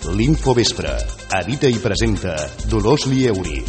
L'Infovespre. Edita i presenta Dolors Lieuri.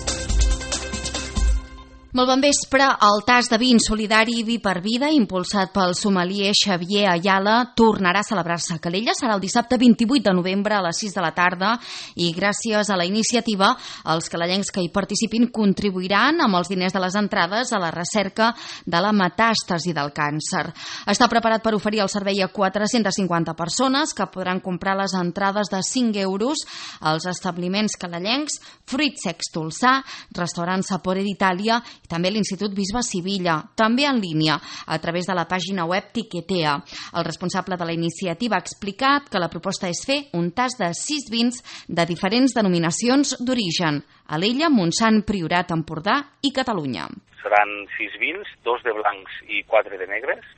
Molt bon vespre. El tas de vi insolidari Vi per Vida, impulsat pel sommelier Xavier Ayala, tornarà a celebrar-se a Calella. Serà el dissabte 28 de novembre a les 6 de la tarda i gràcies a la iniciativa els calellencs que hi participin contribuiran amb els diners de les entrades a la recerca de la metàstasi del càncer. Està preparat per oferir el servei a 450 persones que podran comprar les entrades de 5 euros als establiments calellencs Fruit Secs Tolsà, Restaurant Sapore d'Itàlia i també l'Institut Bisbe Sivilla, també en línia, a través de la pàgina web Tiquetea. El responsable de la iniciativa ha explicat que la proposta és fer un tas de 6 vins de diferents denominacions d'origen: Alella, Montsant, Priorat, Empordà i Catalunya. Seran 6 vins, 2 de blancs i 4 de negres,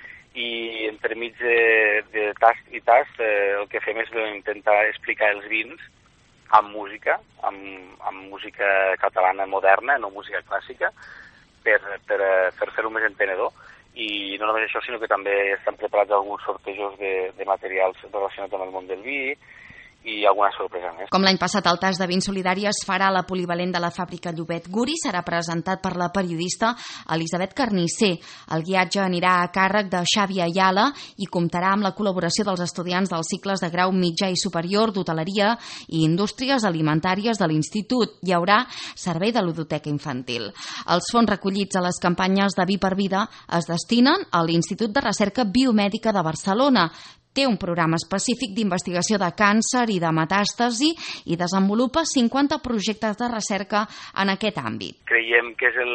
i entremig de tast i tast el que fem és intentar explicar els vins amb música, amb música catalana moderna, no música clàssica, per fer-ho més entenedor. I no només això, sinó que també estan preparats alguns sortejos de materials relacionats amb el món del vi i alguna sorpresa més. Com l'any passat, el tas de vins solidari es farà a la polivalent de la fàbrica Llobet Guri. Serà presentat per la periodista Elisabet Carnisser. El guiatge anirà a càrrec de Xavi Ayala i comptarà amb la col·laboració dels estudiants dels cicles de grau mitjà i superior d'hoteleria i indústries alimentàries de l'Institut. Hi haurà servei de ludoteca infantil. Els fons recollits a les campanyes de Vi per Vida es destinen a l'Institut de Recerca Biomèdica de Barcelona. Té un programa específic d'investigació de càncer i de metàstasi i desenvolupa 50 projectes de recerca en aquest àmbit. Creiem que és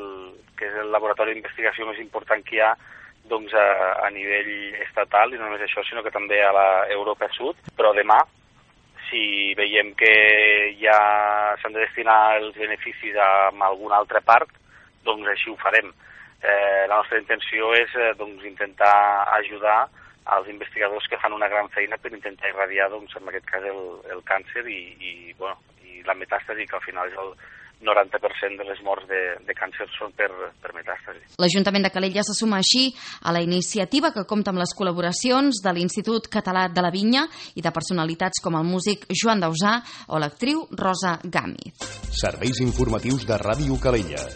el laboratori d'investigació més important que hi ha doncs, a nivell estatal, i no només això, sinó que també a l'Europa Sud. Però demà, si veiem que ja s'han de destinar els beneficis a alguna altra part, doncs així ho farem. La nostra intenció és intentar ajudar als investigadors que fan una gran feina per intentar irradiar, doncs, en aquest cas, el càncer i la metàstasi, que al final és el 90% de les morts de càncer són per metàstasi. L'Ajuntament de Calella se suma així a la iniciativa, que compta amb les col·laboracions de l'Institut Català de la Vinya i de personalitats com el músic Joan Dausà o l'actriu Rosa Gámez. Serveis informatius de Ràdio Calella.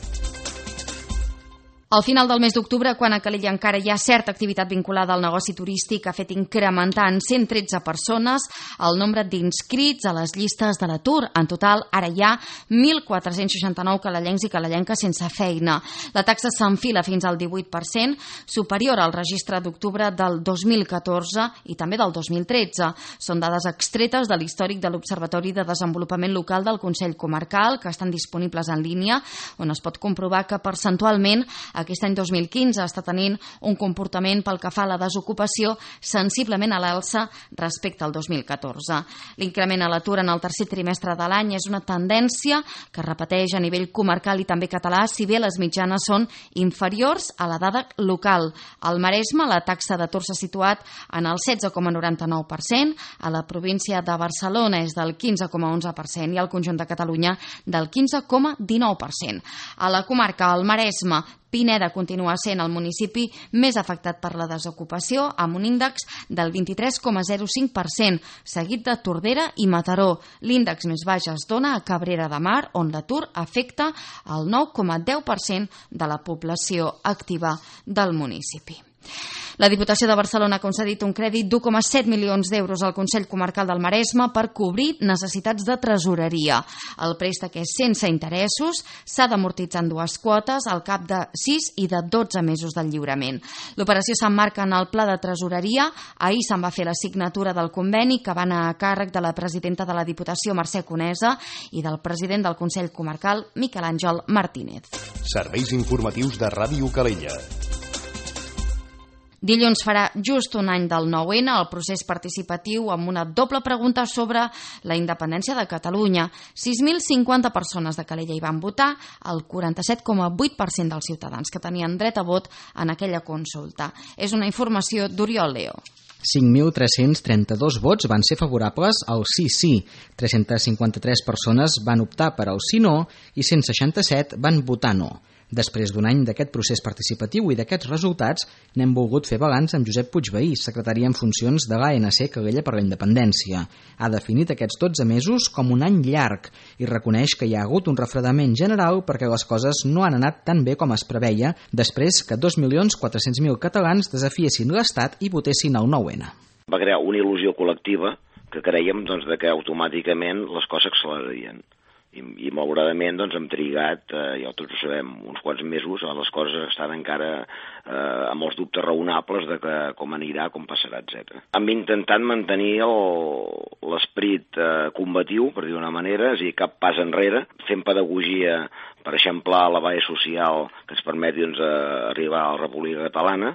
Al final del mes d'octubre, quan a Calella encara hi ha certa activitat vinculada al negoci turístic, ha fet incrementar en 113 persones el nombre d'inscrits a les llistes de l'atur. En total, ara hi ha 1.469 calellencs i calellenques sense feina. La taxa s'enfila fins al 18%, superior al registre d'octubre del 2014 i també del 2013. Són dades extretes de l'històric de l'Observatori de Desenvolupament Local del Consell Comarcal, que estan disponibles en línia, on es pot comprovar que percentualment aquest any 2015 està tenint un comportament pel que fa a la desocupació sensiblement a l'alça respecte al 2014. L'increment a l'atur en el tercer trimestre de l'any és una tendència que repeteix a nivell comarcal i també català, si bé les mitjanes són inferiors a la dada local. Al Maresme la taxa d'atur s'ha situat en el 16,99%, a la província de Barcelona és del 15,11% i al conjunt de Catalunya del 15,19%. A la comarca, al Maresme, Pineda continua sent el municipi més afectat per la desocupació, amb un índex del 23,05%, seguit de Tordera i Mataró. L'índex més baix es dona a Cabrera de Mar, on l'atur afecta el 9,10% de la població activa del municipi. La Diputació de Barcelona ha concedit un crèdit d'1,7 milions d'euros al Consell Comarcal del Maresme per cobrir necessitats de tresoreria. El préstec és sense interessos, s'ha d'amortitzar en 2 quotes al cap de 6 i de 12 mesos del lliurament. L'operació s'emmarca en el pla de tresoreria. Ahir se'n va fer la signatura del conveni, que va anar a càrrec de la presidenta de la Diputació, Mercè Conesa, i del president del Consell Comarcal, Miquel Àngel Martínez. Serveis informatius de Ràdio Calella. Dilluns farà just un any del 9-N, el procés participatiu amb una doble pregunta sobre la independència de Catalunya. 6.050 persones de Calella hi van votar, el 47,8% dels ciutadans que tenien dret a vot en aquella consulta. És una informació d'Oriol Leo. 5.332 vots van ser favorables al sí. 353 persones van optar per al sí no i 167 van votar no. Després d'un any d'aquest procés participatiu i d'aquests resultats, n'hem volgut fer balanç amb Josep Puigvehí, secretari en funcions de l'ANC Calella per la Independència. Ha definit aquests 12 mesos com un any llarg i reconeix que hi ha hagut un refredament general perquè les coses no han anat tan bé com es preveia després que 2.400.000 catalans desafiessin l'Estat i votessin el 9-N. Va crear una il·lusió col·lectiva que creiem de que automàticament les coses accelerarien. I malauradament hem trigat, ja tots ho sabem, uns quants mesos, les coses estan encara amb els dubtes raonables de que com anirà, com passarà, etc. Hem intentat mantenir l'esperit combatiu, per dir d'una manera, és a dir, cap pas enrere, fent pedagogia per eixamplar la base social que ens permeti arribar a la República Catalana,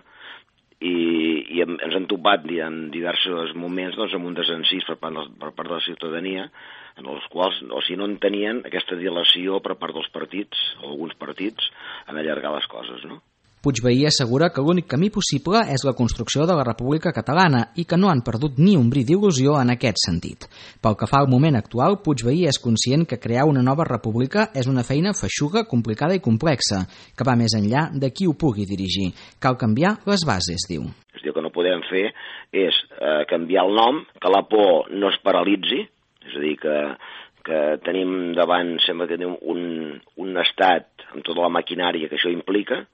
i ens han topat en diversos moments amb un desencís per part de la ciutadania, en els quals, o si no en tenien, aquesta dilació per part dels partits, alguns partits, en allargar les coses, no? Puigvehí assegura que l'únic camí possible és la construcció de la República Catalana i que no han perdut ni un bri d'il·lusió en aquest sentit. Pel que fa al moment actual, Puigvehí és conscient que crear una nova república és una feina feixuga, complicada i complexa, que va més enllà de qui ho pugui dirigir. Cal canviar les bases, diu. El que no podem fer és canviar el nom, que la por no es paralitzi, és a dir, que tenim davant, sembla que tenim un estat amb tota la maquinària que això implica,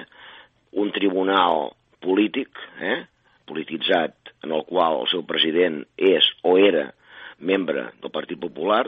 un tribunal polític, polititzat, en el qual el seu president és o era membre del Partit Popular,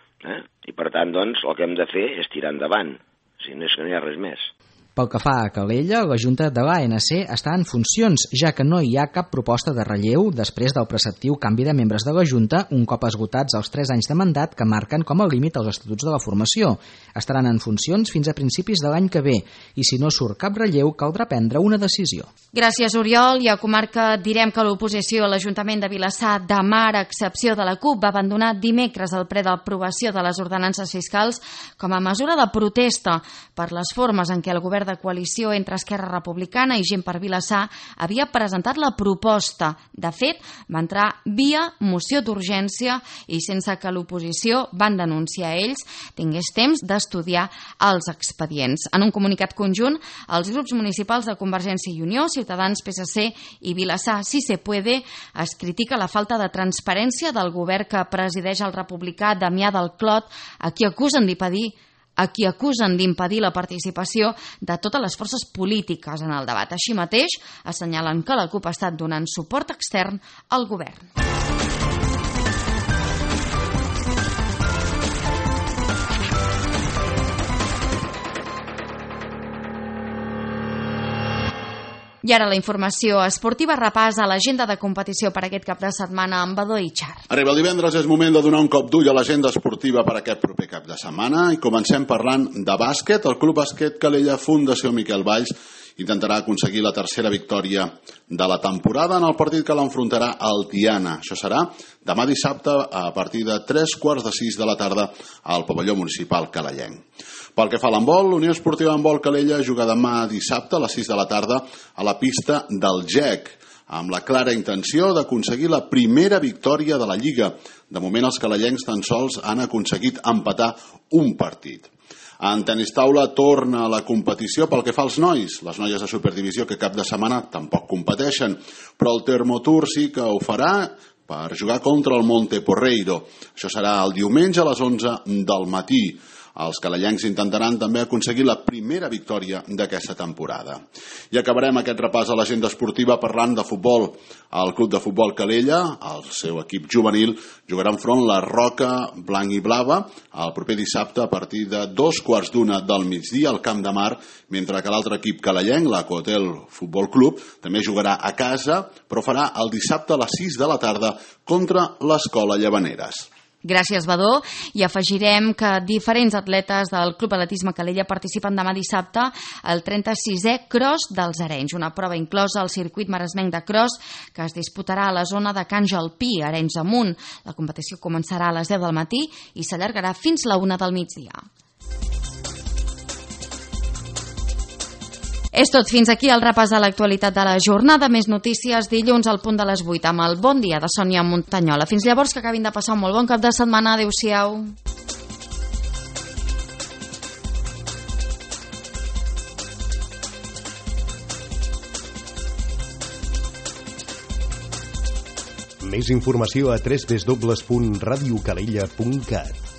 i per tant, el que hem de fer és tirar endavant, si no és que no hi ha res més. Pel que fa a Calella, la Junta de l'ANC està en funcions, ja que no hi ha cap proposta de relleu després del preceptiu canvi de membres de la Junta un cop esgotats els 3 anys de mandat que marquen com a límit els estatuts de la formació. Estaran en funcions fins a principis de l'any que ve i si no surt cap relleu caldrà prendre una decisió. Gràcies, Oriol. I a Comarca direm que l'oposició a l'Ajuntament de Vilassar de Mar, a excepció de la CUP, va abandonar dimecres el ple d'aprovació de les ordenances fiscals com a mesura de protesta per les formes en què el govern de coalició entre Esquerra Republicana i Gent per Vilassar havia presentat la proposta. De fet, va entrar via moció d'urgència i sense que l'oposició, van denunciar ells, tingués temps d'estudiar els expedients. En un comunicat conjunt, els grups municipals de Convergència i Unió, Ciutadans, PSC i Vilassar Sí se puede es critica la falta de transparència del govern que presideix el republicà Damià del Clot, a qui acusen d'impedir la participació de totes les forces polítiques en el debat. Així mateix, assenyalen que la CUP ha estat donant suport extern al govern. I ara la informació esportiva repàs a l'agenda de competició per aquest cap de setmana amb Badó i Char. Arriba el divendres, és moment de donar un cop d'ull a l'agenda esportiva per aquest proper cap de setmana i comencem parlant de bàsquet. El Club Bàsquet Calella Fundació Miquel Valls intentarà aconseguir la tercera victòria de la temporada en el partit que l'enfrontarà al Tiana. Això serà demà dissabte a partir de 5:45 de la tarda al pavelló municipal calellenc. Pel que fa a l'handbol, l'Unió Esportiva Handbol Calella juga demà dissabte a les 6 de la tarda a la pista del GEC, amb la clara intenció d'aconseguir la primera victòria de la Lliga. De moment els calellencs tan sols han aconseguit empatar un partit. En tenis taula torna a la competició pel que fa als nois. Les noies de Superdivisió que cap de setmana tampoc competeixen, però el Termotour sí que ho farà per jugar contra el Monte Porreiro. Això serà el diumenge a les 11 del matí. Els calellencs intentaran també aconseguir la primera victòria d'aquesta temporada. I acabarem aquest repàs a l'agenda esportiva parlant de futbol. El Club de Futbol Calella, el seu equip juvenil, jugarà enfront la Roca Blanc i Blava el proper dissabte a partir de 2:15 del migdia al Camp de Mar, mentre que l'altre equip calellenc, l'Acotel Futbol Club, també jugarà a casa, però farà el dissabte a les 6 de la tarda contra l'Escola Llavaneres. Gràcies, Badó. I afegirem que diferents atletes del Club Atletisme Calella participen demà dissabte al 36è Cross dels Arenys, una prova inclosa al circuit maresmenc de cross que es disputarà a la zona de Can Jalpí, Arenys amunt. La competició començarà a les 10 del matí i s'allargarà fins la 1 del migdia. És tot. Fins aquí el repàs de l'actualitat de la jornada. Més notícies dilluns al punt de les 8 amb el Bon Dia de Sònia Montanyola. Fins llavors, que acabin de passar un molt bon cap de setmana. Adéu-siau. Més informació a www.radiocalella.cat.